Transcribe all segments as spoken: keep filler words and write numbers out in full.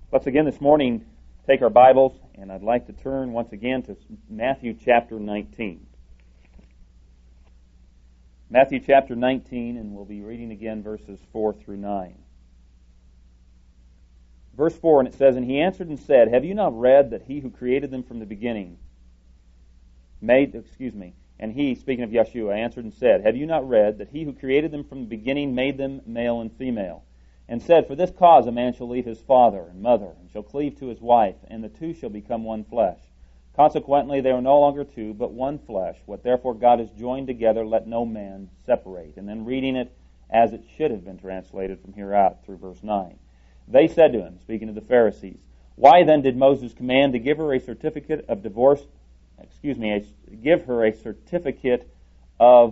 Let's again this morning take our Bibles, and I'd like to turn once again to Matthew chapter nineteen. Matthew chapter nineteen, and we'll be reading again verses four through nine. Verse four, and it says, "And he answered and said, Have you not read that he who created them from the beginning made, excuse me, and he, speaking of Yeshua, answered and said, Have you not read that he who created them from the beginning made them male and female? And said, For this cause a man shall leave his father and mother, and shall cleave to his wife, and the two shall become one flesh. Consequently, they are no longer two, but one flesh. What therefore God has joined together, let no man separate." And then reading it as it should have been translated from here out through verse nine. "They said to him," speaking of the Pharisees, "Why then did Moses command to give her a certificate of divorce, excuse me, a, give her a certificate of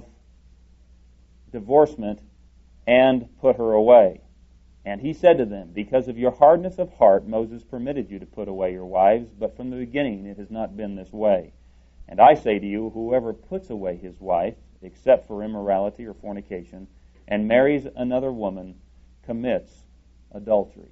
divorcement and put her away? And he said to them, Because of your hardness of heart, Moses permitted you to put away your wives, but from the beginning it has not been this way. And I say to you, whoever puts away his wife, except for immorality or fornication, and marries another woman, commits adultery."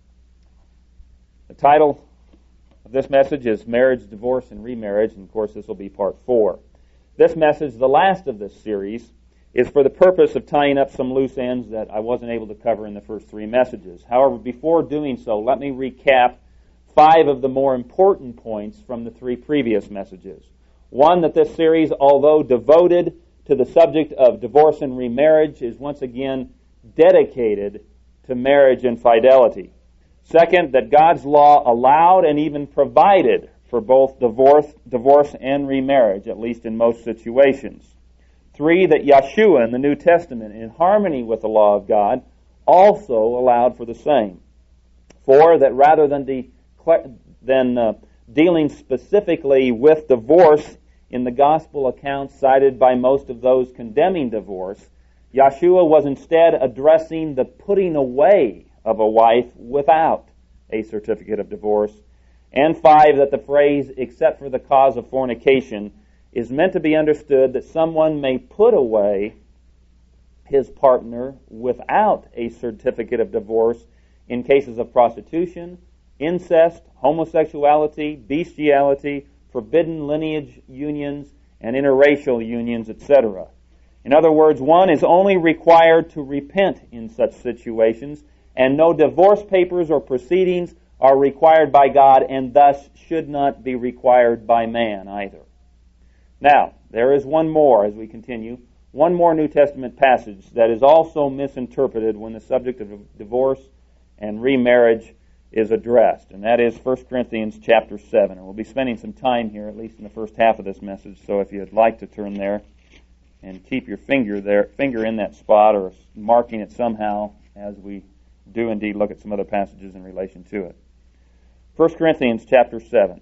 The title of this message is Marriage, Divorce, and Remarriage, and of course this will be part four. This message, the last of this series, is for the purpose of tying up some loose ends that I wasn't able to cover in the first three messages. However, before doing so, let me recap five of the more important points from the three previous messages. One, that this series, although devoted to the subject of divorce and remarriage, is once again dedicated to marriage and fidelity. Second, that God's law allowed and even provided for both divorce, divorce and remarriage, at least in most situations. Three, that Yeshua in the New Testament, in harmony with the law of God, also allowed for the same. Four, that rather than, de- than uh, dealing specifically with divorce in the gospel accounts cited by most of those condemning divorce, Yeshua was instead addressing the putting away of a wife without a certificate of divorce. And five, that the phrase, except for the cause of fornication, is meant to be understood that someone may put away his partner without a certificate of divorce in cases of prostitution, incest, homosexuality, bestiality, forbidden lineage unions, and interracial unions, et cetera. In other words, one is only required to repent in such situations, and no divorce papers or proceedings are required by God, and thus should not be required by man either. Now, there is one more, as we continue, one more New Testament passage that is also misinterpreted when the subject of divorce and remarriage is addressed, and that is First Corinthians chapter seven. And we'll be spending some time here, at least in the first half of this message, so if you'd like to turn there and keep your finger there, finger in that spot, or marking it somehow as we do indeed look at some other passages in relation to it. First Corinthians chapter seven.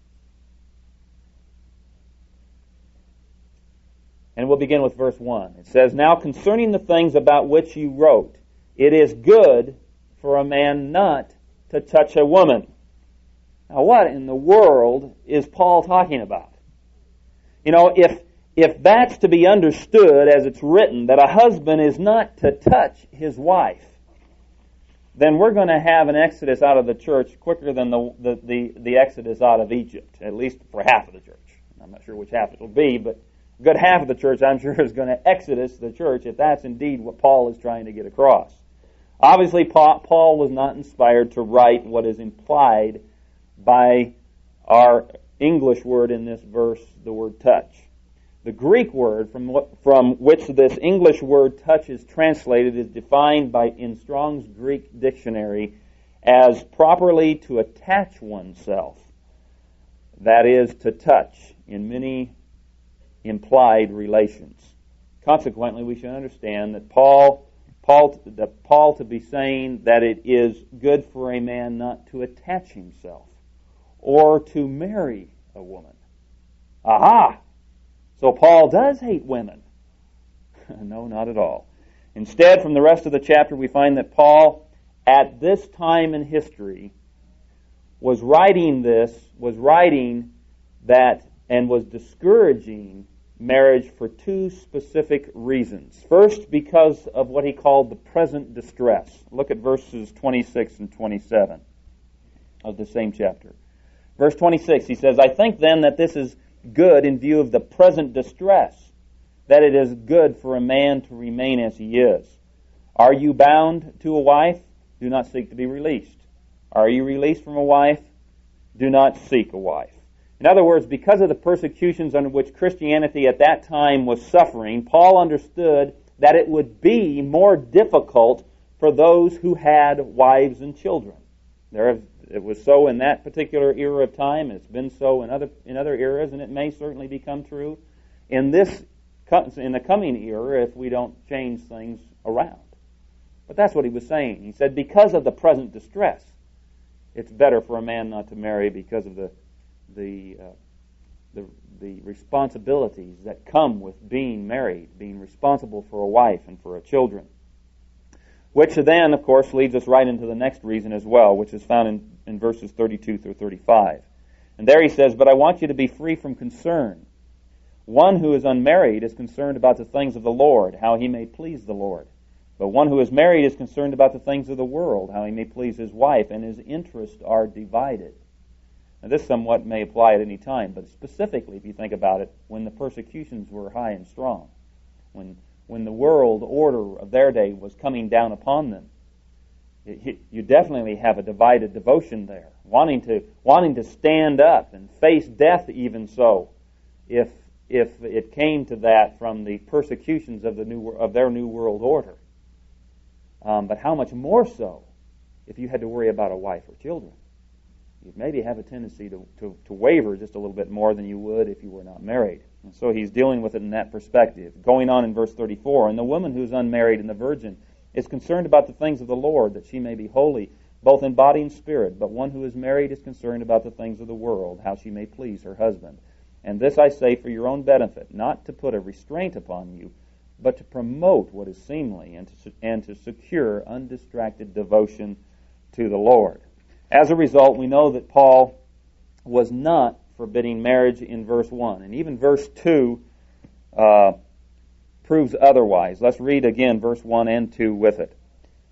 And we'll begin with verse one. It says, "Now concerning the things about which you wrote, it is good for a man not to touch a woman." Now what in the world is Paul talking about? You know, if if that's to be understood as it's written, that a husband is not to touch his wife, then we're going to have an exodus out of the church quicker than the, the, the, the exodus out of Egypt, at least for half of the church. I'm not sure which half it will be, but a good half of the church, I'm sure, is going to exodus the church if that's indeed what Paul is trying to get across. Obviously, Paul was not inspired to write what is implied by our English word in this verse, the word touch. The Greek word from what, from which this English word touch is translated is defined by in Strong's Greek dictionary as properly to attach oneself. That is, to touch in many implied relations. Consequently, we should understand that Paul, Paul, that Paul to be saying that it is good for a man not to attach himself or to marry a woman. Aha! So Paul does hate women. No, not at all. Instead, from the rest of the chapter, we find that Paul, at this time in history, was writing this, was writing that, and was discouraging marriage for two specific reasons. First, because of what he called the present distress. Look at verses twenty-six and twenty-seven. of the same chapter. Verse twenty-six, he says, I think then that this is good in view of the present distress, that it is good for a man to remain as he is. Are you bound to a wife? Do not seek to be released. Are you released from a wife? Do not seek a wife. In other words, because of the persecutions under which Christianity at that time was suffering, Paul understood that it would be more difficult for those who had wives and children. There have, it was so in that particular era of time, and it's been so in other in other eras, and it may certainly become true in this in the coming era if we don't change things around. But that's what he was saying. He said, because of the present distress, it's better for a man not to marry because of the the uh, the, the responsibilities that come with being married, being responsible for a wife and for a children. Which then, of course, leads us right into the next reason as well, which is found in, in verses thirty-two through thirty-five. And there he says, but I want you to be free from concern. One who is unmarried is concerned about the things of the Lord, how he may please the Lord. But one who is married is concerned about the things of the world, how he may please his wife, and his interests are divided. Now this somewhat may apply at any time, but specifically, if you think about it, when the persecutions were high and strong, when when the world order of their day was coming down upon them, it, you definitely have a divided devotion there, wanting to wanting to stand up and face death even so, if if it came to that from the persecutions of the new of their new world order. Um, but how much more so if you had to worry about a wife or children? You'd maybe have a tendency to, to, to waver just a little bit more than you would if you were not married. And so he's dealing with it in that perspective. Going on in verse thirty-four, and the woman who is unmarried and the virgin is concerned about the things of the Lord, that she may be holy, both in body and spirit. But one who is married is concerned about the things of the world, how she may please her husband. And this I say for your own benefit, not to put a restraint upon you, but to promote what is seemly and to, and to secure undistracted devotion to the Lord. As a result, we know that Paul was not forbidding marriage in verse one. And even verse two uh, proves otherwise. Let's read again verse one and two with it.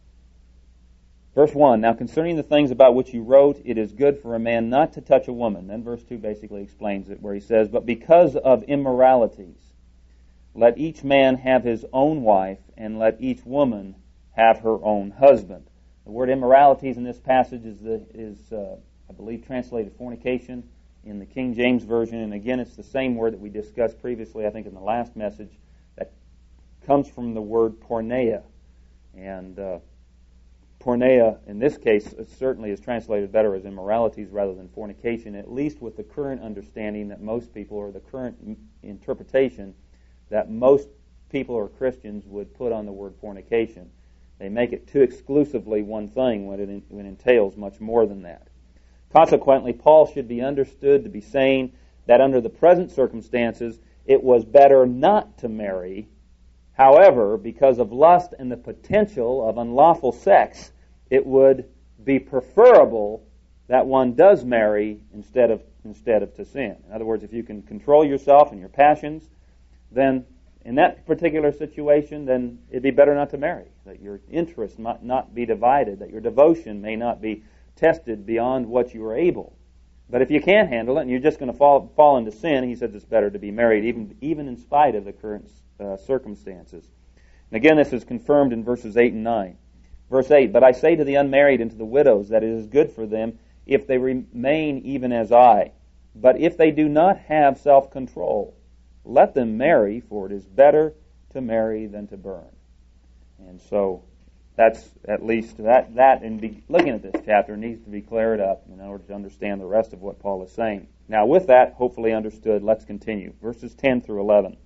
Verse one, now concerning the things about which you wrote, it is good for a man not to touch a woman. Then verse two basically explains it, where he says, but because of immoralities, let each man have his own wife, and let each woman have her own husband. The word immoralities in this passage is, the, is uh, I believe, translated fornication in the King James Version. And again, it's the same word that we discussed previously, I think, in the last message, that comes from the word porneia. And uh, porneia, in this case, certainly is translated better as immoralities rather than fornication, at least with the current understanding that most people, or the current interpretation that most people or Christians would put on the word fornication. They make it too exclusively one thing when it, when it entails much more than that. Consequently, Paul should be understood to be saying that under the present circumstances, it was better not to marry. However, because of lust and the potential of unlawful sex, it would be preferable that one does marry instead of instead of to sin. In other words, if you can control yourself and your passions, then in that particular situation, then it'd be better not to marry, that your interest might not be divided, that your devotion may not be tested beyond what you are able. But if you can't handle it and you're just going to fall fall into sin, he says it's better to be married, even even in spite of the current uh, circumstances. And again, this is confirmed in verses eight and nine. Verse eight, but I say to the unmarried and to the widows that it is good for them if they remain even as I. But if they do not have self-control, let them marry, for it is better to marry than to burn. And so that's at least that, that in be, looking at this chapter needs to be cleared up in order to understand the rest of what Paul is saying. Now with that hopefully understood, let's continue. Verses ten through eleven.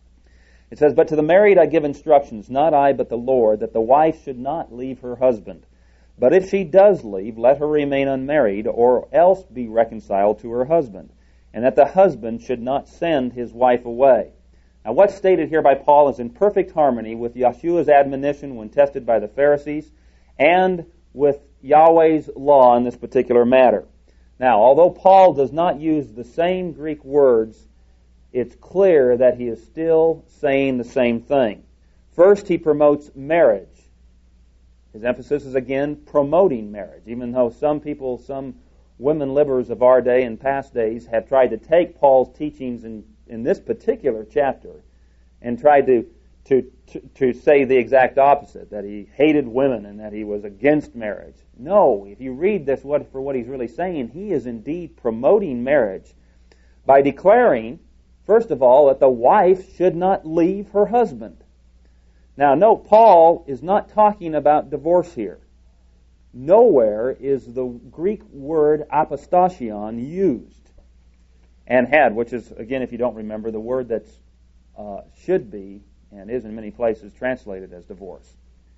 It says, but to the married I give instructions, not I but the Lord, that the wife should not leave her husband. But if she does leave, let her remain unmarried, or else be reconciled to her husband. And that the husband should not send his wife away. Now what's stated here by Paul is in perfect harmony with Yeshua's admonition when tested by the Pharisees and with Yahweh's law in this particular matter. Now, although Paul does not use the same Greek words, it's clear that he is still saying the same thing. First, he promotes marriage. His emphasis is again promoting marriage, even though some people, some women liberals of our day and past days have tried to take Paul's teachings in, in this particular chapter and tried to, to, to, to say the exact opposite, that he hated women and that he was against marriage. No, if you read this what, for what he's really saying, he is indeed promoting marriage by declaring, first of all, that the wife should not leave her husband. Now, note, Paul is not talking about divorce here. Nowhere is the Greek word apostasion used and had, which is, again, if you don't remember, the word that uh, should be and is in many places translated as divorce.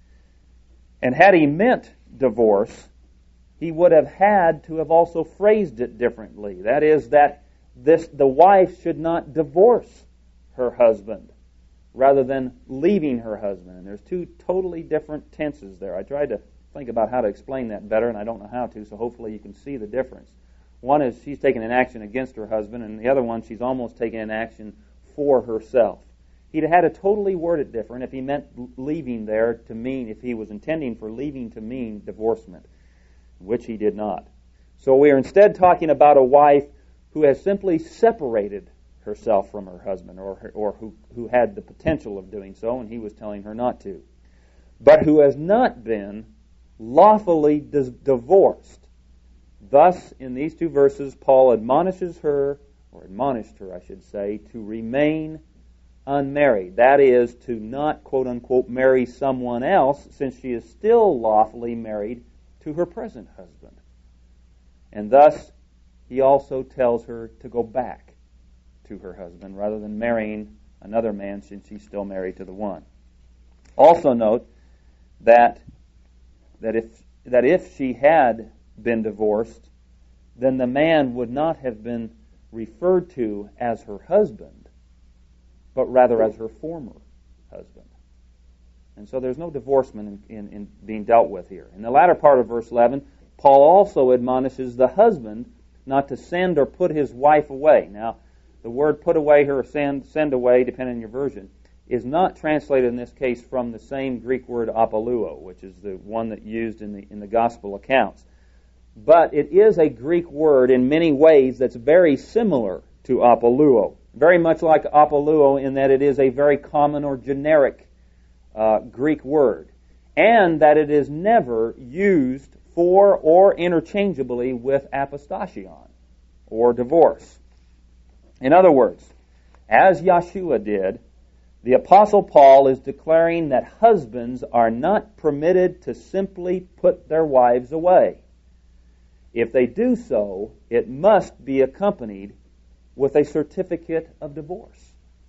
And had he meant divorce, he would have had to have also phrased it differently. That is, that this the wife should not divorce her husband rather than leaving her husband. And there's two totally different tenses there. I tried to think about how to explain that better, and I don't know how to, so hopefully you can see the difference. One is she's taking an action against her husband, and the other one she's almost taking an action for herself. He'd had to totally word it different if he meant leaving there to mean, if he was intending for leaving to mean divorcement, which he did not. So we are instead talking about a wife who has simply separated herself from her husband, or her, or who, who had the potential of doing so, and he was telling her not to, but who has not been lawfully dis- divorced. Thus, in these two verses, Paul admonishes her, or admonished her, I should say, to remain unmarried. That is, to not, quote-unquote, marry someone else, since she is still lawfully married to her present husband. And thus, he also tells her to go back to her husband, rather than marrying another man, since she's still married to the one. Also note that that if that if she had been divorced, then the man would not have been referred to as her husband, but rather as her former husband. And so there's no divorcement in, in, in being dealt with here. In the latter part of verse eleven, Paul also admonishes the husband not to send or put his wife away. Now, the word put away or send, send away, depending on your version, is not translated in this case from the same Greek word apoluo, which is the one that used in the in the gospel accounts. But it is a Greek word in many ways that's very similar to apoluo, very much like apoluo in that it is a very common or generic uh, Greek word, and that it is never used for or interchangeably with apostasion or divorce. In other words, as Yeshua did, the Apostle Paul is declaring that husbands are not permitted to simply put their wives away. If they do so, it must be accompanied with a certificate of divorce.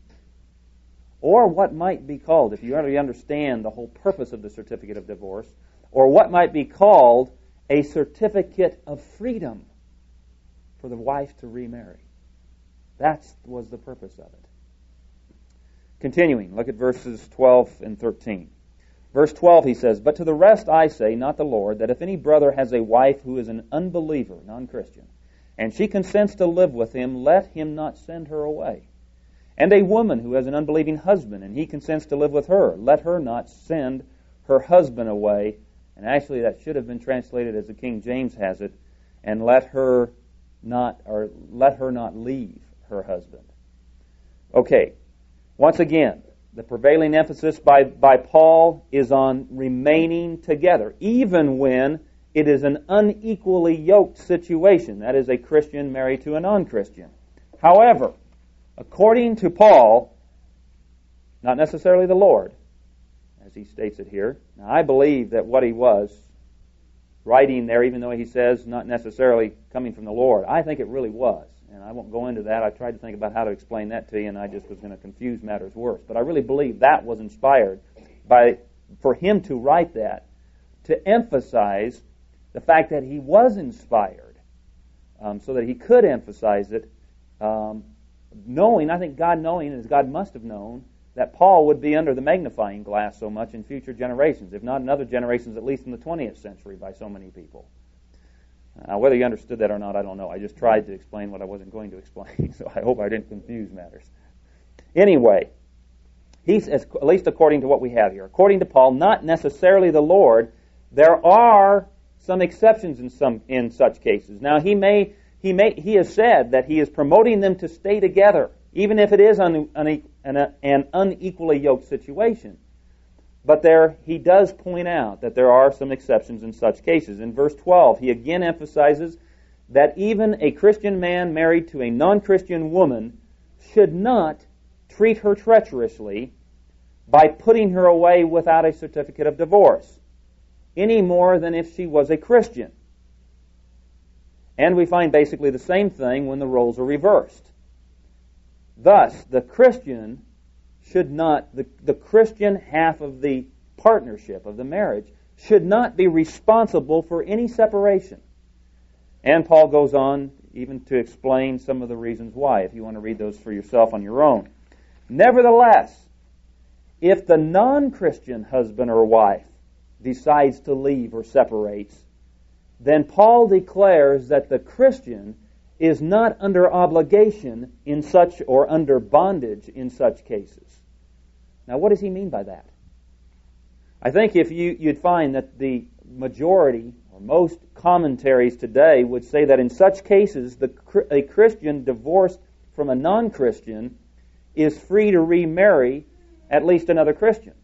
Or what might be called, if you already understand the whole purpose of the certificate of divorce, or what might be called a certificate of freedom for the wife to remarry. That was the purpose of it. Continuing, look at verses twelve and thirteen. Verse twelve, he says, "But to the rest I say, not the Lord, that if any brother has a wife who is an unbeliever, non-Christian, and she consents to live with him, let him not send her away. And a woman who has an unbelieving husband, and he consents to live with her, let her not send her husband away." And actually that should have been translated as the King James has it, and let her not, or let her not leave her husband. Okay, once again, the prevailing emphasis by, by Paul is on remaining together, even when it is an unequally yoked situation. That is, a Christian married to a non-Christian. However, according to Paul, not necessarily the Lord, as he states it here. Now, I believe that what he was writing there, even though he says not necessarily coming from the Lord, I think it really was. And I won't go into that. I tried to think about how to explain that to you, and I just was going to confuse matters worse. But I really believe that was inspired by for him to write that, to emphasize the fact that he was inspired, um, so that he could emphasize it, um, knowing, I think God knowing, as God must have known, that Paul would be under the magnifying glass so much in future generations, if not in other generations, at least in the twentieth century, by so many people. Now, whether you understood that or not, I don't know. I just tried to explain what I wasn't going to explain, so I hope I didn't confuse matters. Anyway, he says, at least according to what we have here, according to Paul, not necessarily the Lord, there are some exceptions in some in such cases. Now, he may he may he has said that he is promoting them to stay together, even if it is un, un, an, an unequally yoked situation. But there he does point out that there are some exceptions in such cases. In verse twelve, he again emphasizes that even a Christian man married to a non-Christian woman should not treat her treacherously by putting her away without a certificate of divorce, any more than if she was a Christian. And we find basically the same thing when the roles are reversed. Thus, the Christian should not, the, the Christian half of the partnership, of the marriage, should not be responsible for any separation. And Paul goes on even to explain some of the reasons why, if you want to read those for yourself on your own. Nevertheless, if the non-Christian husband or wife decides to leave or separates, then Paul declares that the Christian is not under obligation in such, or under bondage in such cases. Now, what does he mean by that? I think if you, you'd find that the majority or most commentaries today would say that in such cases, the, a Christian divorced from a non-Christian is free to remarry at least another Christian.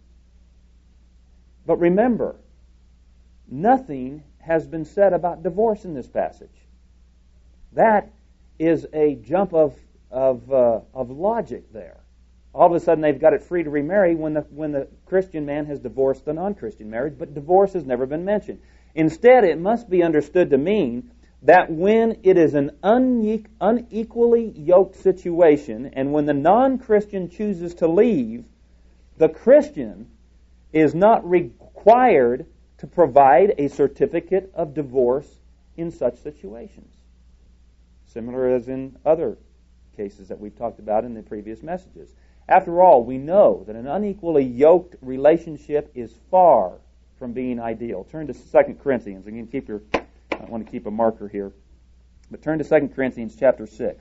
But remember, nothing has been said about divorce in this passage. That is a jump of of uh, of logic there. All of a sudden, they've got it free to remarry when the when the Christian man has divorced the non-Christian marriage, but divorce has never been mentioned. Instead, it must be understood to mean that when it is an une- unequally yoked situation, and when the non-Christian chooses to leave, the Christian is not required to provide a certificate of divorce in such situations. Similar as in other cases that we've talked about in the previous messages. After all, we know that an unequally yoked relationship is far from being ideal. Turn to Second Corinthians. Again, keep your, I want to keep a marker here. But turn to Second Corinthians chapter six.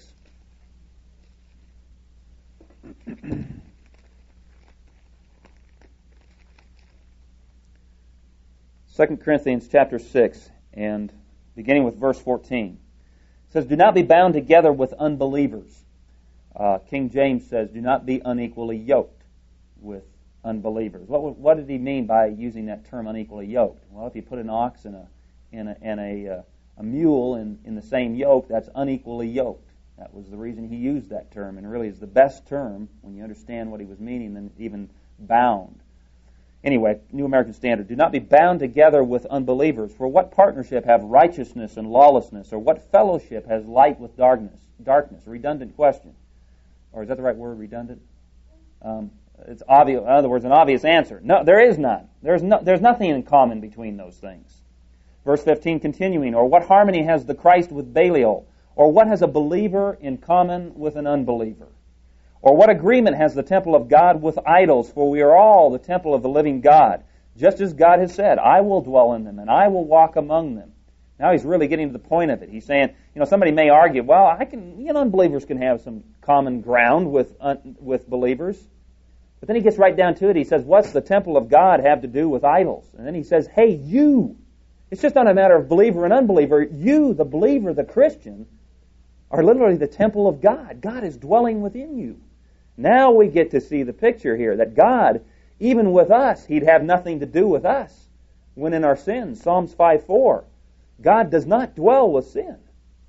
Second Corinthians chapter six, and beginning with verse fourteen. It says, "Do not be bound together with unbelievers." Uh, King James says, "Do not be unequally yoked with unbelievers." What, what did he mean by using that term, unequally yoked? Well, if you put an ox and a and a, and a, uh, a mule in, in the same yoke, that's unequally yoked. That was the reason he used that term, and really is the best term when you understand what he was meaning than even bound. Anyway, New American Standard. "Do not be bound together with unbelievers. For what partnership have righteousness and lawlessness? Or what fellowship has light with darkness?" Darkness, a redundant question. Or is that the right word, redundant? Um, it's obvious. In other words, an obvious answer. No, there is none. There's no, there's nothing in common between those things. Verse fifteen, continuing. "Or what harmony has the Christ with Belial? Or what has a believer in common with an unbeliever? Or what agreement has the temple of God with idols? For we are all the temple of the living God. Just as God has said, I will dwell in them, and I will walk among them." Now he's really getting to the point of it. He's saying, you know, somebody may argue, well, I can, you know, unbelievers can have some common ground with un, with believers. But then he gets right down to it. He says, what's the temple of God have to do with idols? And then he says, hey, you. It's just not a matter of believer and unbeliever. You, the believer, the Christian, are literally the temple of God. God is dwelling within you. Now we get to see the picture here, that God, even with us, He'd have nothing to do with us when in our sins. Psalms five four, God does not dwell with sin.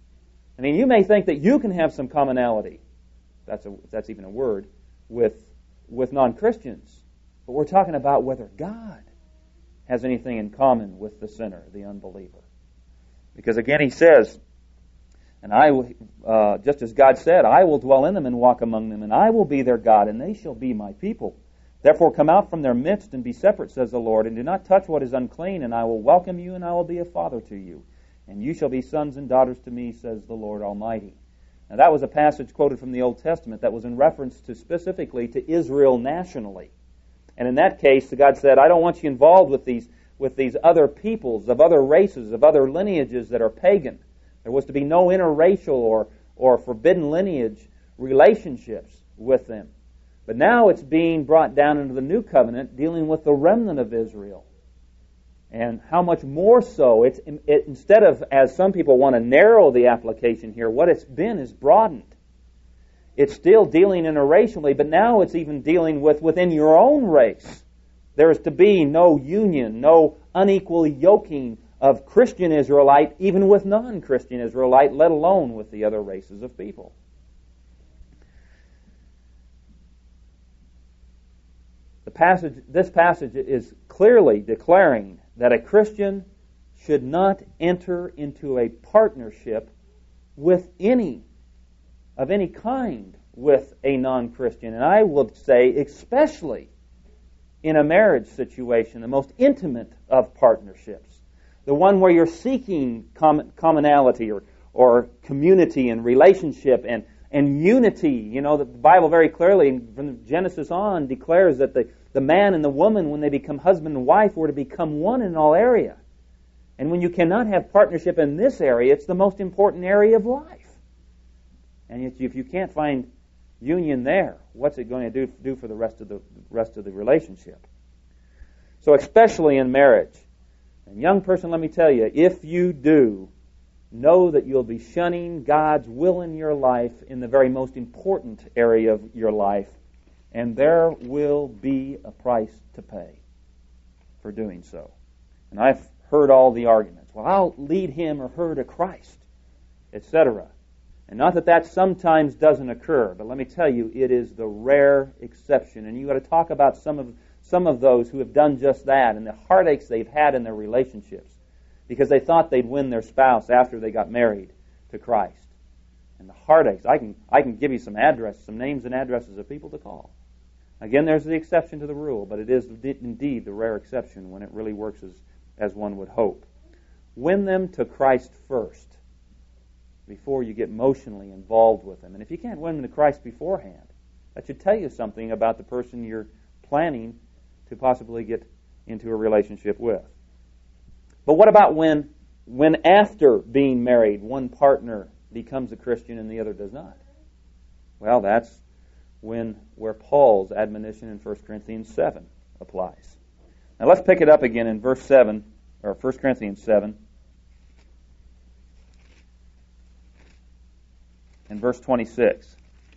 I mean, you may think that you can have some commonality, that's a, that's even a word, with, with non-Christians. But we're talking about whether God has anything in common with the sinner, the unbeliever. Because again, He says, And I, uh, just as God said, I will dwell in them and walk among them, and I will be their God, and they shall be my people. Therefore come out from their midst and be separate, says the Lord, and do not touch what is unclean, and I will welcome you, and I will be a father to you. And you shall be sons and daughters to me, says the Lord Almighty. Now that was a passage quoted from the Old Testament that was in reference to specifically to Israel nationally. And in that case, God said, I don't want you involved with these, with these other peoples, of other races, of other lineages that are pagan. There was to be no interracial or, or forbidden lineage relationships with them. But now it's being brought down into the new covenant, dealing with the remnant of Israel. And how much more so, it's, it, instead of, as some people want to narrow the application here, what it's been is broadened. It's still dealing interracially, but now it's even dealing with within your own race. There is to be no union, no unequal yoking of Christian Israelite, even with non-Christian Israelite, let alone with the other races of people. The passage, this passage is clearly declaring that a Christian should not enter into a partnership with any, of any kind, with a non-Christian. And I would say especially in a marriage situation, the most intimate of partnerships, the one where you're seeking common, commonality or, or community and relationship and, and unity. You know, the Bible very clearly, from Genesis on, declares that the, the man and the woman, when they become husband and wife, were to become one in all area. And when you cannot have partnership in this area, it's the most important area of life. And if you can't find union there, what's it going to do, do for the rest of the rest of the relationship? So especially in marriage. And young person, let me tell you, if you do, know that you'll be shunning God's will in your life in the very most important area of your life, and there will be a price to pay for doing so. And I've heard all the arguments. Well, I'll lead him or her to Christ, et cetera. And not that that sometimes doesn't occur, but let me tell you, it is the rare exception. And you've got to talk about some of some of those who have done just that and the heartaches they've had in their relationships because they thought they'd win their spouse after they got married to Christ. And the heartaches, I can I can give you some addresses, some names and addresses of people to call. Again, there's the exception to the rule, but it is indeed the rare exception when it really works as, as one would hope. Win them to Christ first before you get emotionally involved with them. And if you can't win them to Christ beforehand, that should tell you something about the person you're planning to possibly get into a relationship with. But what about when, when after being married, one partner becomes a Christian and the other does not? Well, that's when where Paul's admonition in First Corinthians seven applies. Now let's pick it up again in verse seven, or First Corinthians seven. In verse twenty-six.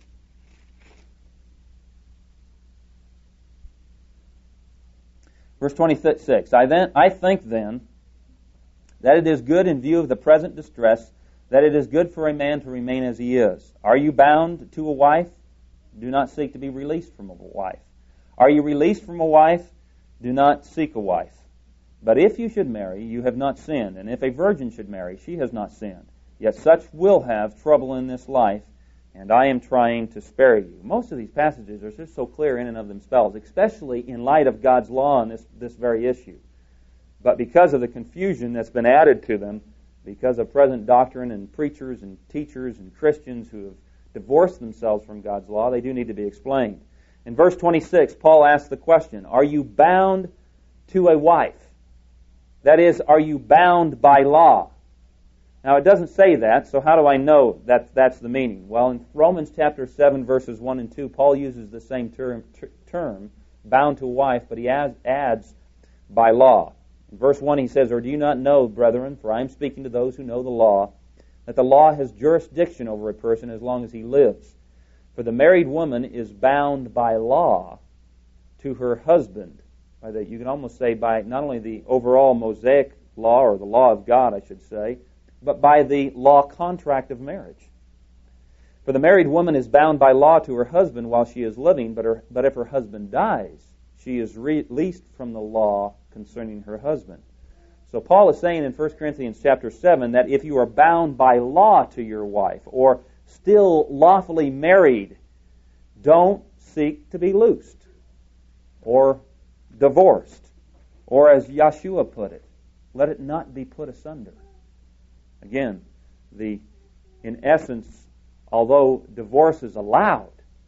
Verse twenty-six, I then I think then that it is good in view of the present distress, that it is good for a man to remain as he is. Are you bound to a wife? Do not seek to be released from a wife. Are you released from a wife? Do not seek a wife. But if you should marry, you have not sinned, and if a virgin should marry, she has not sinned. Yet such will have trouble in this life, and I am trying to spare you. Most of these passages are just so clear in and of themselves, especially in light of God's law on this, this very issue. But because of the confusion that's been added to them, because of present doctrine and preachers and teachers and Christians who have divorced themselves from God's law, they do need to be explained. In verse twenty-six, Paul asks the question, are you bound to a wife? That is, are you bound by law? Now, it doesn't say that, so how do I know that that's the meaning? Well, in Romans chapter seven, verses one and two, Paul uses the same term, ter- term bound to a wife, but he adds, adds by law. In verse one, he says, or do you not know, brethren, for I am speaking to those who know the law, that the law has jurisdiction over a person as long as he lives. For the married woman is bound by law to her husband. By the, you can almost say by not only the overall Mosaic law, or the law of God, I should say, but by the law contract of marriage. For the married woman is bound by law to her husband while she is living, but, her, but if her husband dies, she is released from the law concerning her husband. So Paul is saying in First Corinthians chapter seven that if you are bound by law to your wife, or still lawfully married, don't seek to be loosed, or divorced, or as Yeshua put it, let it not be put asunder. Again, the in essence, although divorce is allowed,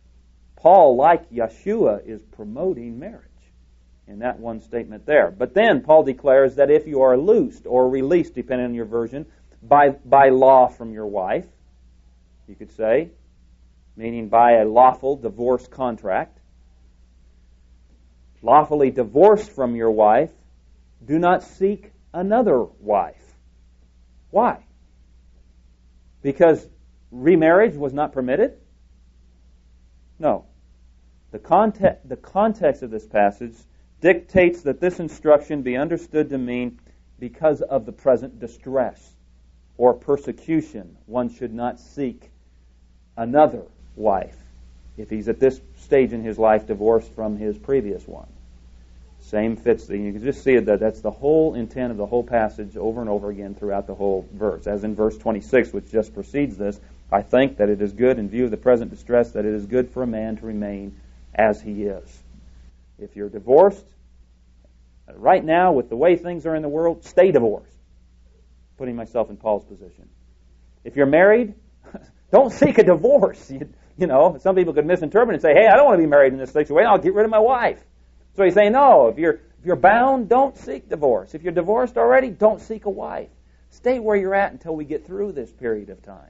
Paul, like Yeshua, is promoting marriage in that one statement there. But then Paul declares that if you are loosed or released, depending on your version, by, by law from your wife, you could say, meaning by a lawful divorce contract, lawfully divorced from your wife, do not seek another wife. Why? Because remarriage was not permitted? No. The context, the context of this passage dictates that this instruction be understood to mean because of the present distress or persecution, one should not seek another wife if he's at this stage in his life divorced from his previous one. Same fits. The, you can just see that that's the whole intent of the whole passage over and over again throughout the whole verse. As in verse twenty-six, which just precedes this, I think that it is good in view of the present distress that it is good for a man to remain as he is. If you're divorced, right now with the way things are in the world, stay divorced. Putting myself in Paul's position. If you're married, don't seek a divorce. You, you know, some people could misinterpret and say, hey, I don't want to be married in this situation. I'll get rid of my wife. So he's saying, no, if you're, if you're bound, don't seek divorce. If you're divorced already, don't seek a wife. Stay where you're at until we get through this period of time.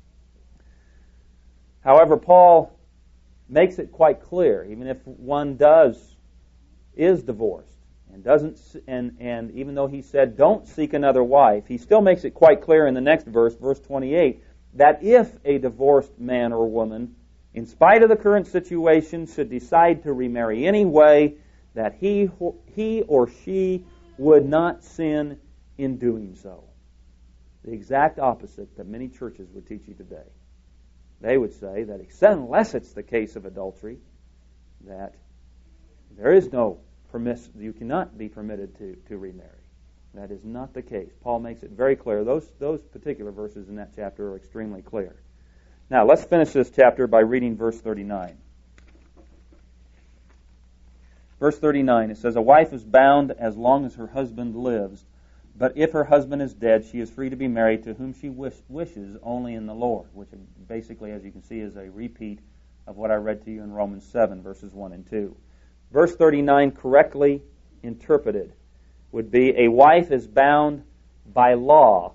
However, Paul makes it quite clear, even if one does, is divorced, and doesn't, and, and even though he said don't seek another wife, he still makes it quite clear in the next verse, verse twenty-eight, that if a divorced man or woman, in spite of the current situation, should decide to remarry anyway, that he, he or she would not sin in doing so. The exact opposite that many churches would teach you today. They would say that except unless it's the case of adultery, that there is no permiss, you cannot be permitted to, to remarry. That is not the case. Paul makes it very clear. Those, those particular verses in that chapter are extremely clear. Now, let's finish this chapter by reading verse thirty-nine. Verse thirty-nine, it says, a wife is bound as long as her husband lives, but if her husband is dead, she is free to be married to whom she wish, wishes only in the Lord, which basically, as you can see, is a repeat of what I read to you in Romans seven, verses one and two. Verse thirty-nine, correctly interpreted, would be a wife is bound by law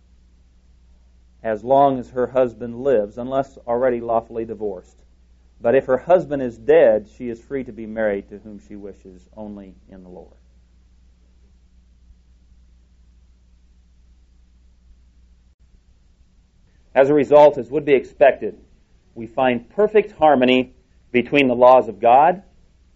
as long as her husband lives, unless already lawfully divorced. But if her husband is dead, she is free to be married to whom she wishes only in the Lord. As a result, as would be expected, we find perfect harmony between the laws of God,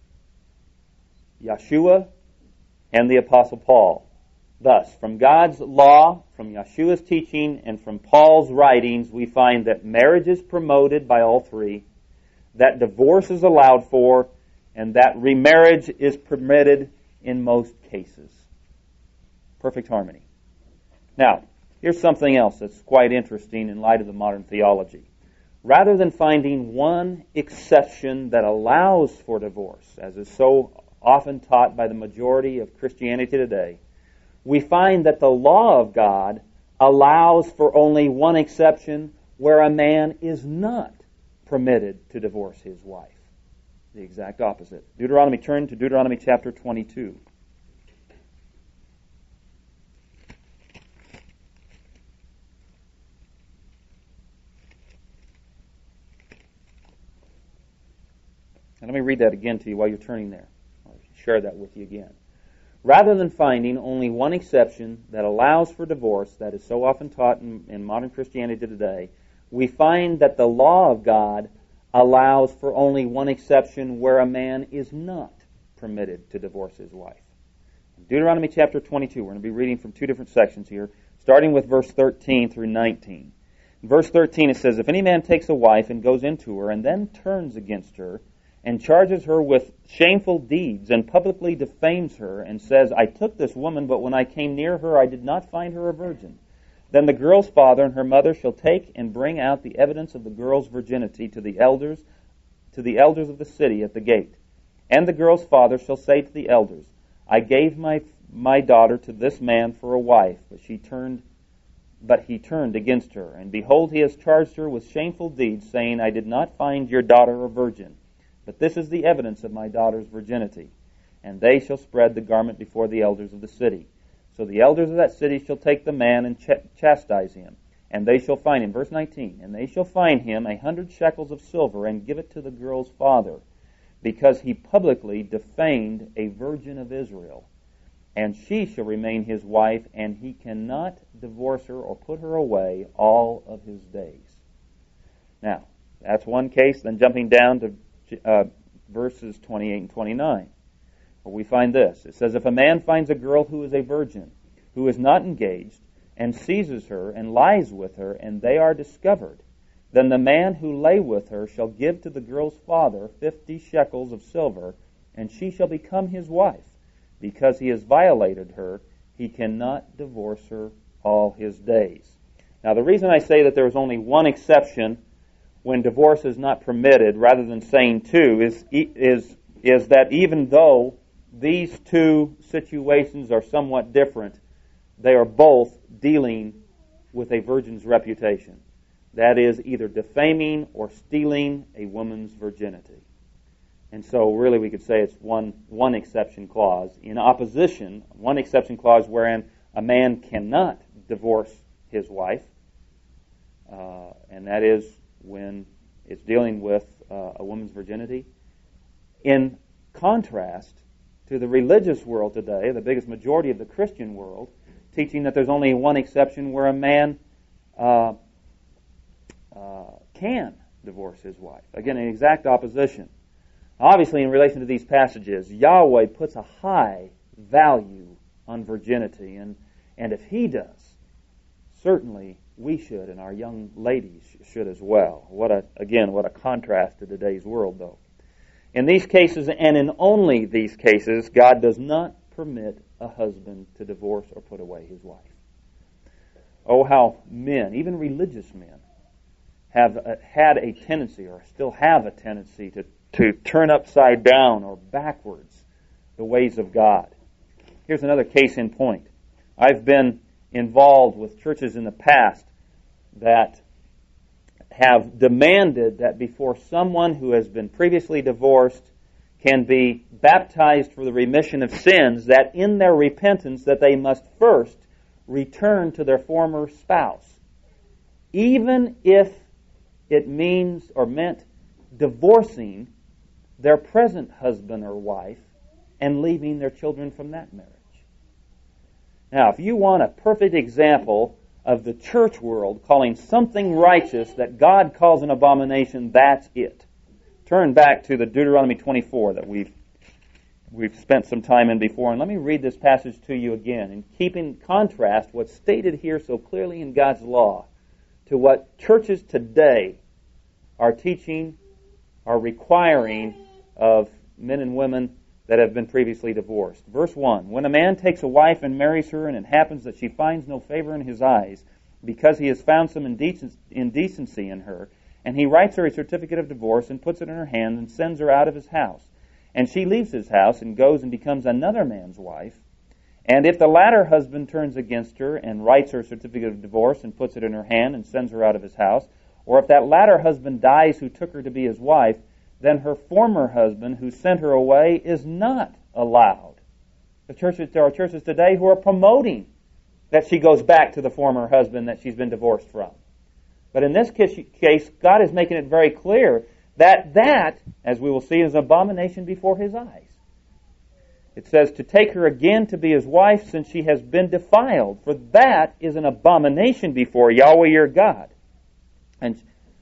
Yeshua, and the Apostle Paul. Thus, from God's law, from Yeshua's teaching, and from Paul's writings, we find that marriage is promoted by all three, that divorce is allowed for, and that remarriage is permitted in most cases. Perfect harmony. Now, here's something else that's quite interesting in light of the modern theology. Rather than finding one exception that allows for divorce, as is so often taught by the majority of Christianity today, we find that the law of God allows for only one exception where a man is not permitted to divorce his wife. The exact opposite. Deuteronomy, turn to Deuteronomy chapter twenty-two. And let me read that again to you while you're turning there. I'll share that with you again. Rather than finding only one exception that allows for divorce, that is so often taught in, in modern Christianity today, we find that the law of God allows for only one exception where a man is not permitted to divorce his wife. Deuteronomy chapter twenty-two, we're going to be reading from two different sections here, starting with verse thirteen through nineteen. In verse thirteen it says, if any man takes a wife and goes into her and then turns against her, and charges her with shameful deeds, and publicly defames her, and says, I took this woman, but when I came near her I did not find her a virgin. Then the girl's father and her mother shall take and bring out the evidence of the girl's virginity to the elders, to the elders of the city at the gate. And the girl's father shall say to the elders, I gave my my daughter to this man for a wife, but she turned but he turned against her. And behold, he has charged her with shameful deeds, saying, I did not find your daughter a virgin. But this is the evidence of my daughter's virginity. And they shall spread the garment before the elders of the city. So the elders of that city shall take the man and ch- chastise him. And they shall fine him. Verse nineteen. And they shall fine him a hundred shekels of silver and give it to the girl's father, because he publicly defamed a virgin of Israel. and she shall remain his wife, and he cannot divorce her or put her away all of his days. Now, that's one case. Then jumping down to uh, verses twenty-eight and twenty-nine, where we find this. It says, if a man finds a girl who is a virgin, who is not engaged, and seizes her, and lies with her, and they are discovered, then the man who lay with her shall give to the girl's father fifty shekels of silver, and she shall become his wife. Because he has violated her, he cannot divorce her all his days. Now, the reason I say that there is only one exception when divorce is not permitted, rather than saying two, is, is, is that even though these two situations are somewhat different, they are both dealing with a virgin's reputation. That is, either defaming or stealing a woman's virginity. And so really we could say it's one one exception clause. In opposition, one exception clause wherein a man cannot divorce his wife, uh, and that is when it's dealing with uh, a woman's virginity. In contrast to the religious world today, the biggest majority of the Christian world, teaching that there's only one exception where a man uh, uh, can divorce his wife. Again, in exact opposition. Obviously, in relation to these passages, Yahweh puts a high value on virginity, and, and if He does, certainly we should, and our young ladies should as well. What a again, what a contrast to today's world, though. In these cases, and in only these cases, God does not permit a husband to divorce or put away his wife. Oh, how men, even religious men, have uh, had a tendency, or still have a tendency, to to turn upside down or backwards the ways of God. Here's another case in point. I've been involved with churches in the past that have demanded that before someone who has been previously divorced can be baptized for the remission of sins, that in their repentance that they must first return to their former spouse, even if it means or meant divorcing their present husband or wife and leaving their children from that marriage. Now, if you want a perfect example of the church world calling something righteous that God calls an abomination, that's it. Turn back to the Deuteronomy twenty-four that we've we've spent some time in before, and let me read this passage to you again, and keep in contrast what's stated here so clearly in God's law to what churches today are teaching, are requiring of men and women that have been previously divorced. Verse one, when a man takes a wife and marries her, and it happens that she finds no favor in his eyes, because he has found some indecency in her, and he writes her a certificate of divorce and puts it in her hand and sends her out of his house, and she leaves his house and goes and becomes another man's wife, and if the latter husband turns against her and writes her a certificate of divorce and puts it in her hand and sends her out of his house, or if that latter husband dies who took her to be his wife, then her former husband who sent her away is not allowed. The churches, there are churches today who are promoting that she goes back to the former husband that she's been divorced from. But in this case, God is making it very clear that that, as we will see, is an abomination before His eyes. It says, to take her again to be his wife since she has been defiled, for that is an abomination before Yahweh your God. And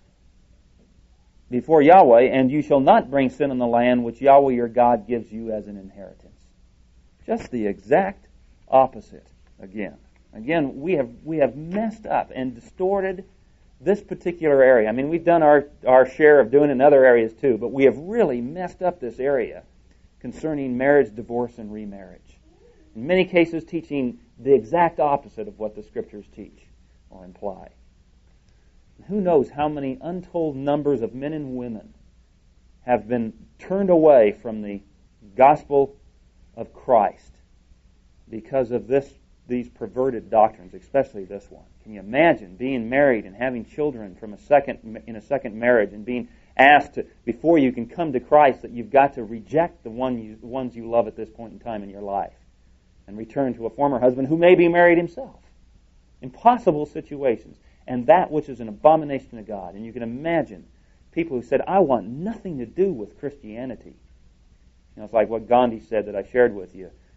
before Yahweh, and you shall not bring sin on the land which Yahweh your God gives you as an inheritance. Just the exact opposite again. Again, we have we have messed up and distorted this particular area. I mean, we've done our, our share of doing it in other areas too, but we have really messed up this area concerning marriage, divorce, and remarriage. In many cases, teaching the exact opposite of what the Scriptures teach or imply. Who knows how many untold numbers of men and women have been turned away from the gospel of Christ because of this these perverted doctrines, especially this one. Can you imagine being married and having children from a second in a second marriage and being asked to, before you can come to Christ, that you've got to reject the one you, the ones you love at this point in time in your life and return to a former husband who may be married himself? Impossible situations. And that which is an abomination to God. And you can imagine people who said, I want nothing to do with Christianity. You know, it's like what Gandhi said that I shared with you.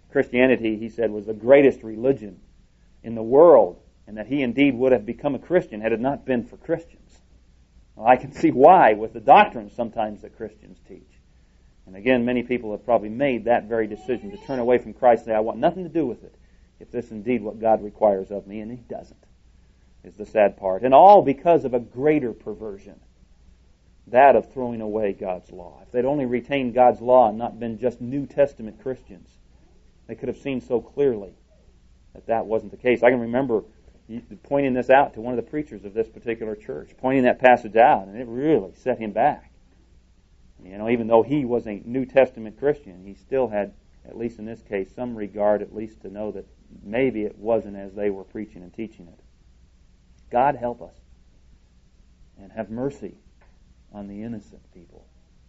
Christianity, he said, was the greatest religion in the world, and that he indeed would have become a Christian had it not been for Christians. Well, I can see why with the doctrines sometimes that Christians teach. And again, many people have probably made that very decision to turn away from Christ and say, I want nothing to do with it, if this is indeed what God requires of me, and He doesn't, is the sad part. And all because of a greater perversion, that of throwing away God's law. If they'd only retained God's law and not been just New Testament Christians, they could have seen so clearly that that wasn't the case. I can remember pointing this out to one of the preachers of this particular church, pointing that passage out, and it really set him back. You know, even though he was a New Testament Christian, he still had, at least in this case, some regard at least to know that maybe it wasn't as they were preaching and teaching it. God help us and have mercy on the innocent people.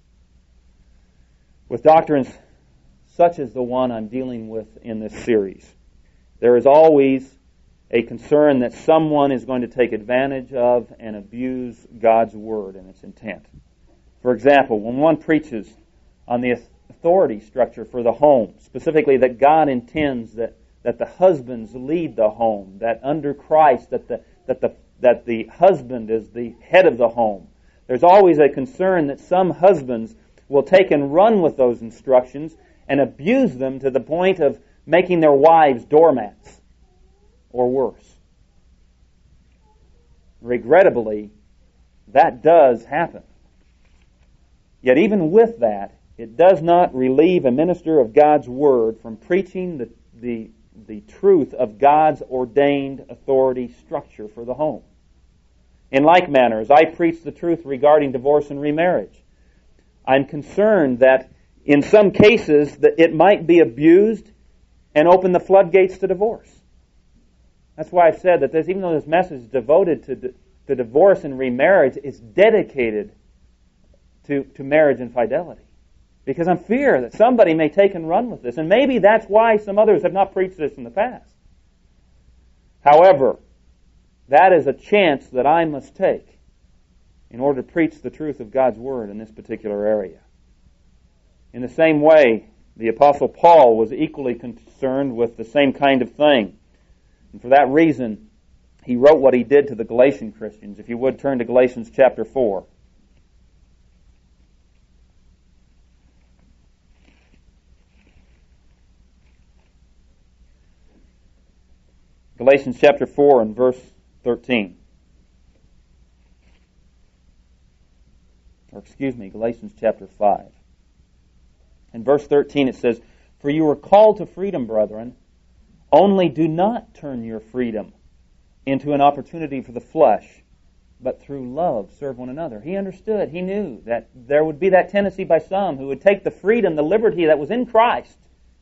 With doctrines such as the one I'm dealing with in this series, there is always a concern that someone is going to take advantage of and abuse God's Word and its intent. For example, when one preaches on the authority structure for the home, specifically that God intends that, that the husbands lead the home, that under Christ, that the, that the, that the husband is the head of the home, there's always a concern that some husbands will take and run with those instructions and abuse them to the point of making their wives doormats, or worse. Regrettably, that does happen. Yet even with that, it does not relieve a minister of God's Word from preaching the, the, the truth of God's ordained authority structure for the home. In like manner, as I preach the truth regarding divorce and remarriage, I'm concerned that in some cases that it might be abused and open the floodgates to divorce. That's why I've said that this, even though this message is devoted to, to divorce and remarriage, it's dedicated to, to marriage and fidelity. Because I'm fear that somebody may take and run with this. And maybe that's why some others have not preached this in the past. However, that is a chance that I must take in order to preach the truth of God's Word in this particular area. In the same way, the Apostle Paul was equally concerned with the same kind of thing. And for that reason, he wrote what he did to the Galatian Christians. If you would, turn to Galatians chapter four. Galatians chapter four and verse thirteen. Or excuse me, Galatians chapter five. In verse thirteen it says, "For you are called to freedom, brethren, only do not turn your freedom into an opportunity for the flesh, but through love serve one another." He understood, he knew that there would be that tendency by some who would take the freedom, the liberty that was in Christ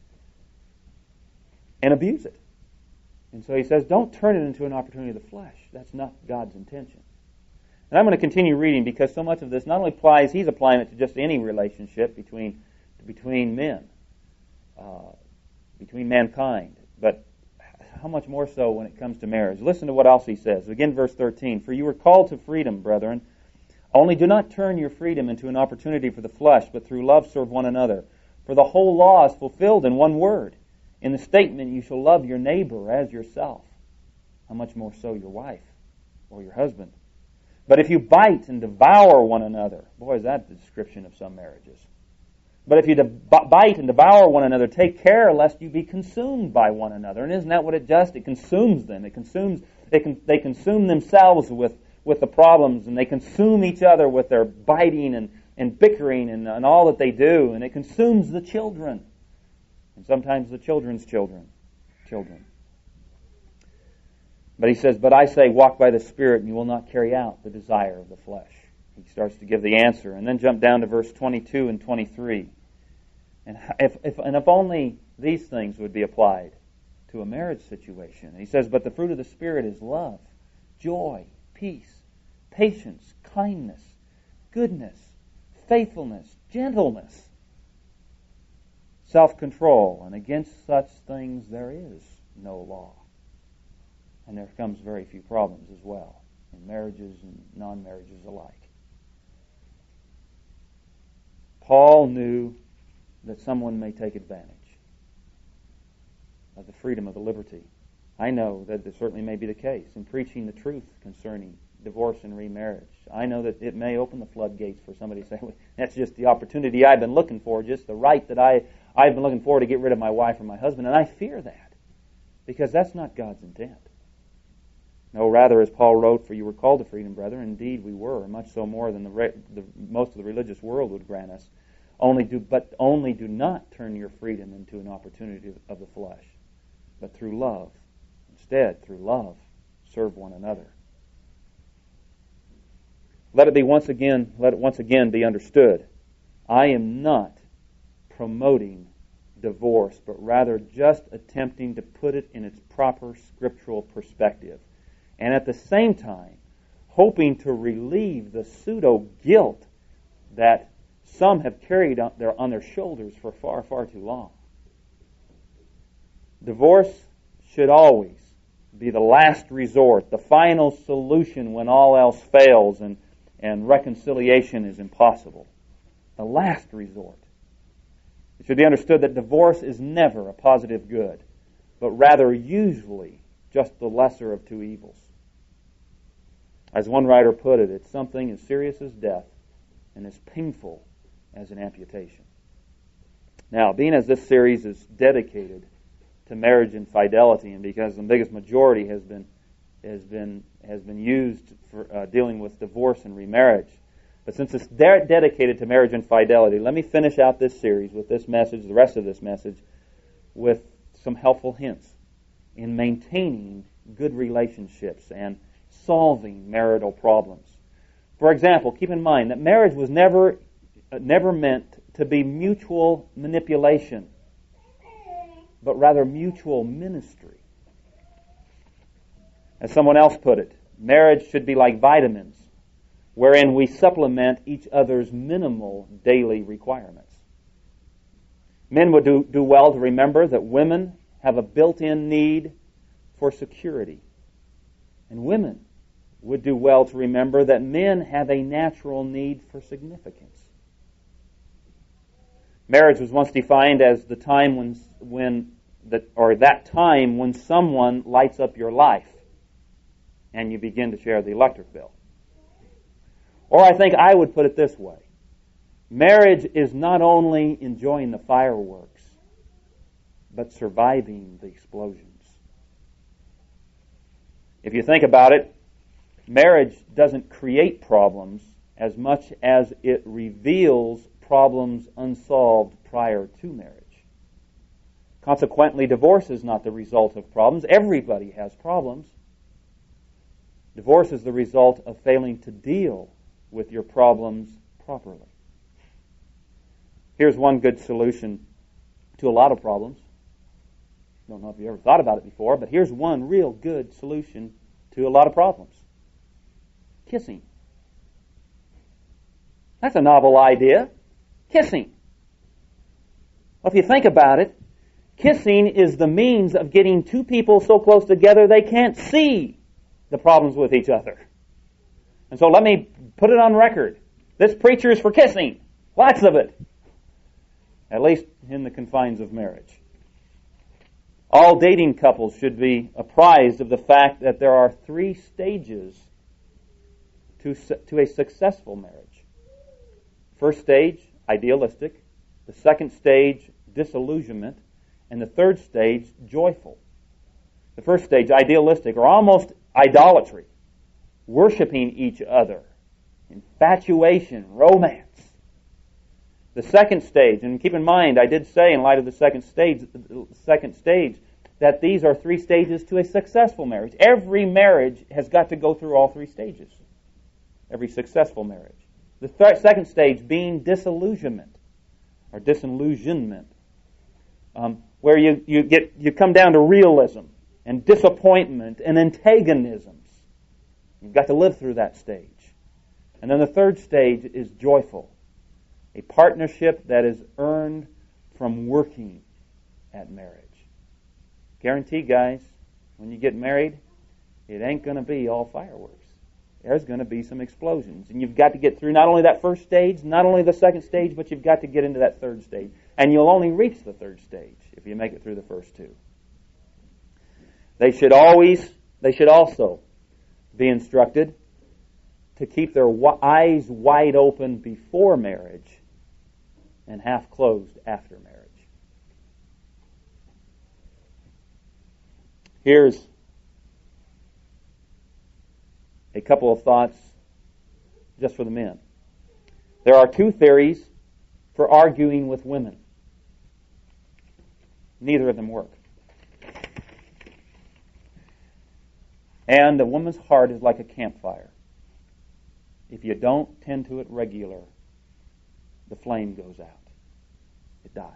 and abuse it. And so he says, don't turn it into an opportunity of the flesh. That's not God's intention. And I'm going to continue reading because so much of this not only applies, he's applying it to just any relationship between between men, uh, between mankind, but how much more so when it comes to marriage. Listen to what else he says. Again, verse thirteen, "For you were called to freedom, brethren. Only do not turn your freedom into an opportunity for the flesh, but through love serve one another. For the whole law is fulfilled in one word, in the statement, you shall love your neighbor as yourself. How much more so your wife or your husband? But if you bite and devour one another," boy, is that the description of some marriages. "But if you de- bite and devour one another, take care lest you be consumed by one another." And isn't that what it does? It consumes them. It consumes. They can. They consume themselves with, with the problems, and they consume each other with their biting and, and bickering and, and all that they do. And it consumes the children, and sometimes the children's children, children. But he says, "But I say, walk by the Spirit, and you will not carry out the desire of the flesh." He starts to give the answer, and then jump down to verse twenty-two and twenty-three. And if, if, and if only these things would be applied to a marriage situation. He says, "But the fruit of the Spirit is love, joy, peace, patience, kindness, goodness, faithfulness, gentleness, self-control. And against such things there is no law." And there comes very few problems as well, in marriages and non-marriages alike. Paul knew that someone may take advantage. of the freedom of the liberty. I know that this certainly may be the case in preaching the truth concerning divorce and remarriage. I know that it may open the floodgates for somebody to say, well, that's just the opportunity I've been looking for, just the right that I, I've been looking for to get rid of my wife or my husband. And I fear that, because that's not God's intent. No, rather, as Paul wrote, for you were called to freedom, brethren. Indeed, we were, much so more than the, re- the most of the religious world would grant us. Only do, but only do not turn your freedom into an opportunity of the flesh, but through love. Instead, through love, serve one another. Let it be once again, let it once again be understood. I am not promoting divorce, but rather just attempting to put it in its proper scriptural perspective. And at the same time, hoping to relieve the pseudo-guilt that some have carried on their, on their shoulders for far, far too long. Divorce should always be the last resort, the final solution when all else fails and, and reconciliation is impossible. The last resort. It should be understood that divorce is never a positive good, but rather usually just the lesser of two evils. As one writer put it, it's something as serious as death and as painful as an amputation. Now, being as this series is dedicated to marriage and fidelity, and because the biggest majority has been has been has been used for uh, dealing with divorce and remarriage, but since it's de- dedicated to marriage and fidelity, let me finish out this series with this message, the rest of this message, with some helpful hints in maintaining good relationships and solving marital problems. For example, keep in mind that marriage was never uh, never meant to be mutual manipulation, but rather mutual ministry. As someone else put it, marriage should be like vitamins, wherein we supplement each other's minimal daily requirements. Men would do, do well to remember that women have a built-in need for security. And women would do well to remember that men have a natural need for significance. Marriage was once defined as the time when, when that, or that time when someone lights up your life and you begin to share the electric bill. Or I think I would put it this way. Marriage is not only enjoying the fireworks, but surviving the explosions. If you think about it, marriage doesn't create problems as much as it reveals problems unsolved prior to marriage. Consequently, divorce is not the result of problems. Everybody has problems. Divorce is the result of failing to deal with your problems properly. Here's one good solution to a lot of problems. I don't know if you ever thought about it before, but here's one real good solution to a lot of problems. Kissing. That's a novel idea. Kissing. Well, if you think about it, kissing is the means of getting two people so close together they can't see the problems with each other. And so let me put it on record. This preacher is for kissing. Lots of it. At least in the confines of marriage. All dating couples should be apprised of the fact that there are three stages to, to a successful marriage. First stage, idealistic. The second stage, disillusionment. And the third stage, joyful. The first stage, idealistic, or almost idolatry. Worshipping each other. Infatuation, romance. The second stage, and keep in mind, I did say in light of the second stage, the second stage, that these are three stages to a successful marriage. Every marriage has got to go through all three stages. Every successful marriage. The th- second stage being disillusionment or disillusionment, um, where you, you get you come down to realism and disappointment and antagonisms. You've got to live through that stage. And then the third stage is joyful, a partnership that is earned from working at marriage. Guarantee, guys, when you get married, it ain't going to be all fireworks. There's going to be some explosions. And you've got to get through not only that first stage, not only the second stage, but you've got to get into that third stage. And you'll only reach the third stage if you make it through the first two. They should always, they should also be instructed to keep their eyes wide open before marriage and half closed after marriage. Here's a couple of thoughts just for the men. There are two theories for arguing with women. Neither of them work. And a woman's heart is like a campfire. If you don't tend to it regular, the flame goes out. It dies.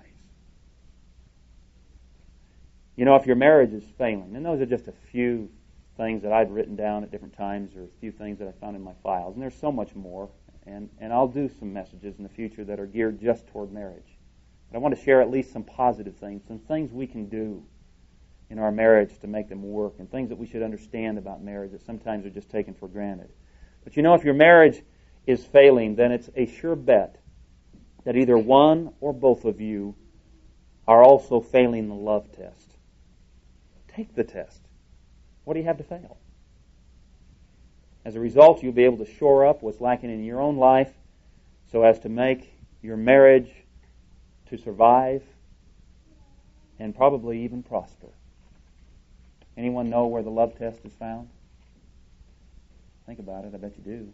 You know, if your marriage is failing, and those are just a few things that I've written down at different times, or a few things that I found in my files, and there's so much more, and, and I'll do some messages in the future that are geared just toward marriage. But I want to share at least some positive things, some things we can do in our marriage to make them work, and things that we should understand about marriage that sometimes are just taken for granted. But you know, if your marriage is failing, then it's a sure bet that either one or both of you are also failing the love test. Take the test. What do you have to fail? As a result, you'll be able to shore up what's lacking in your own life so as to make your marriage to survive and probably even prosper. Anyone know where the love test is found? Think about it. I bet you do.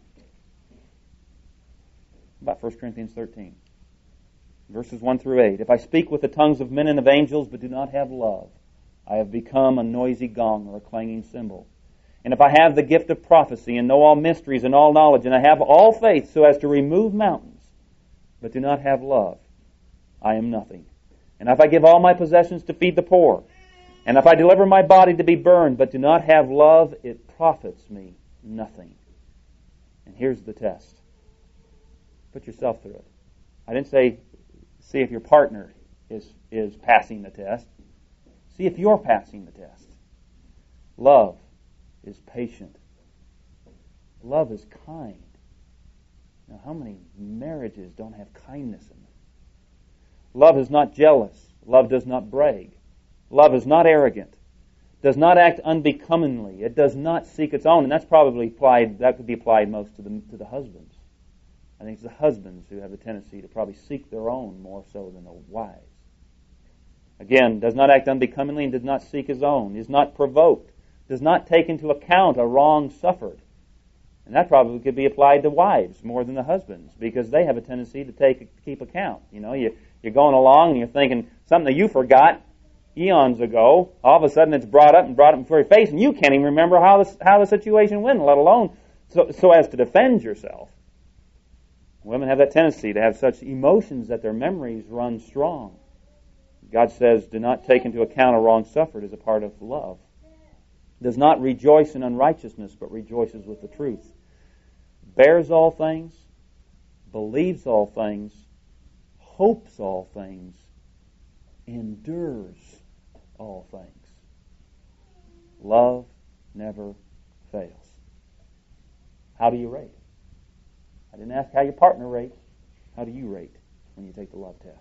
About First Corinthians thirteen. Verses one through eight. If I speak with the tongues of men and of angels but do not have love, I have become a noisy gong or a clanging cymbal. And if I have the gift of prophecy and know all mysteries and all knowledge, and I have all faith so as to remove mountains, but do not have love, I am nothing. And if I give all my possessions to feed the poor, and if I deliver my body to be burned, but do not have love, it profits me nothing. And here's the test. Put yourself through it. I didn't say, see if your partner is, is passing the test. See if you're passing the test. Love is patient. Love is kind. Now, how many marriages don't have kindness in them? Love is not jealous. Love does not brag. Love is not arrogant. Does not act unbecomingly. It does not seek its own. And that's probably applied, that could be applied most to the, to the husbands. I think it's the husbands who have the tendency to probably seek their own more so than the wives. Again, does not act unbecomingly and does not seek his own. Is not provoked. Does not take into account a wrong suffered. And that probably could be applied to wives more than the husbands, because they have a tendency to take to keep account. You know, you, you're going along and you're thinking something that you forgot eons ago. All of a sudden it's brought up and brought up before your face, and you can't even remember how the, how the situation went, let alone so, so as to defend yourself. Women have that tendency to have such emotions that their memories run strong. God says, do not take into account a wrong suffered as a part of love. Does not rejoice in unrighteousness, but rejoices with the truth. Bears all things, believes all things, hopes all things, endures all things. Love never fails. How do you rate? I didn't ask how your partner rates. How do you rate when you take the love test?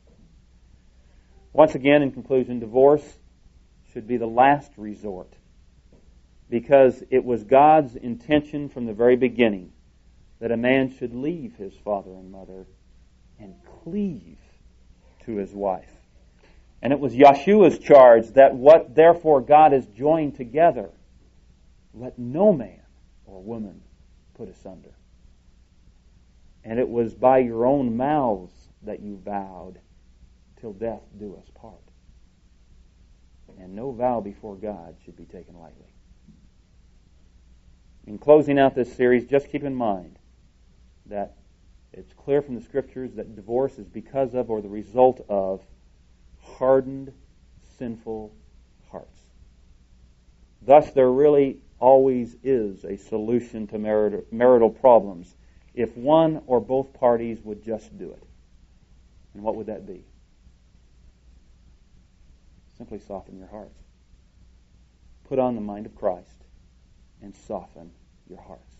Once again, in conclusion, divorce should be the last resort, because it was God's intention from the very beginning that a man should leave his father and mother and cleave to his wife. And it was Yeshua's charge that what therefore God has joined together, let no man or woman put asunder. And it was by your own mouths that you vowed, till death do us part. And no vow before God should be taken lightly. In closing out this series, just keep in mind that it's clear from the Scriptures that divorce is because of or the result of hardened, sinful hearts. Thus, there really always is a solution to marital, marital problems if one or both parties would just do it. And what would that be? Simply soften your hearts. Put on the mind of Christ and soften your hearts.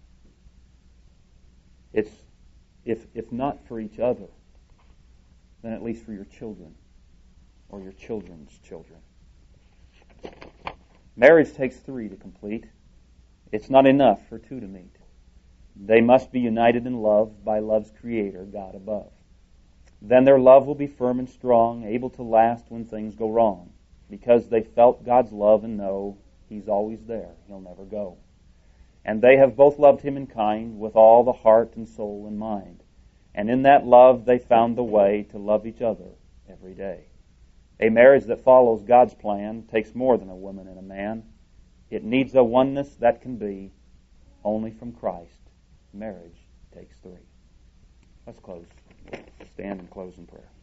It's, if, if not for each other, then at least for your children or your children's children. Marriage takes three to complete. It's not enough for two to meet. They must be united in love by love's creator, God above. Then their love will be firm and strong, able to last when things go wrong, because they felt God's love and know He's always there. He'll never go. And they have both loved Him in kind with all the heart and soul and mind. And in that love they found the way to love each other every day. A marriage that follows God's plan takes more than a woman and a man. It needs a oneness that can be only from Christ. Marriage takes three. Let's close. Stand and close in prayer.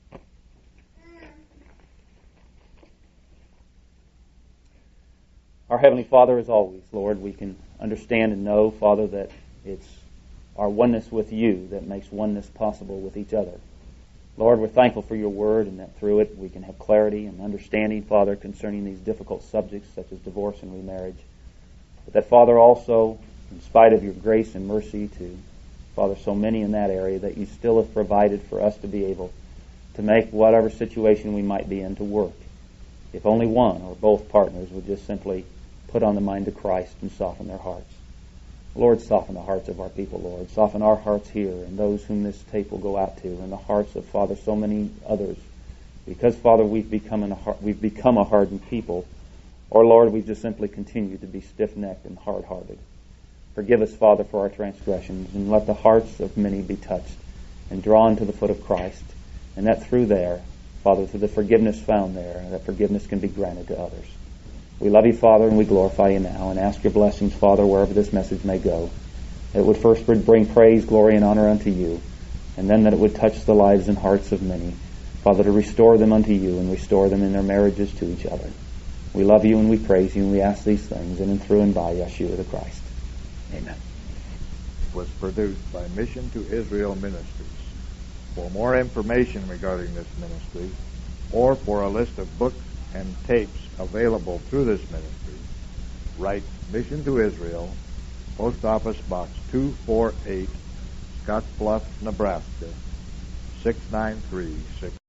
Our Heavenly Father, as always, Lord, we can understand and know, Father, that it's our oneness with You that makes oneness possible with each other. Lord, we're thankful for Your Word, and that through it we can have clarity and understanding, Father, concerning these difficult subjects such as divorce and remarriage. But that, Father, also, in spite of Your grace and mercy to, Father, so many in that area, that You still have provided for us to be able to make whatever situation we might be in to work. If only one or both partners would just simply put on the mind of Christ and soften their hearts. Lord, soften the hearts of our people, Lord. Soften our hearts here and those whom this tape will go out to, and the hearts of, Father, so many others. Because, Father, we've become, a, we've become a hardened people, or, Lord, we've just simply continued to be stiff-necked and hard-hearted. Forgive us, Father, for our transgressions, and let the hearts of many be touched and drawn to the foot of Christ, and that through there, Father, through the forgiveness found there, that forgiveness can be granted to others. We love You, Father, and we glorify You now, and ask Your blessings, Father, wherever this message may go. That it would first bring praise, glory, and honor unto You, and then that it would touch the lives and hearts of many, Father, to restore them unto You and restore them in their marriages to each other. We love You and we praise You, and we ask these things in and through and by Yeshua the Christ. Amen. It was produced by Mission to Israel Ministries. For more information regarding this ministry, or for a list of books and tapes available through this ministry, write Mission to Israel, Post Office Box two forty-eight, Scottsbluff, Nebraska, six nine three six.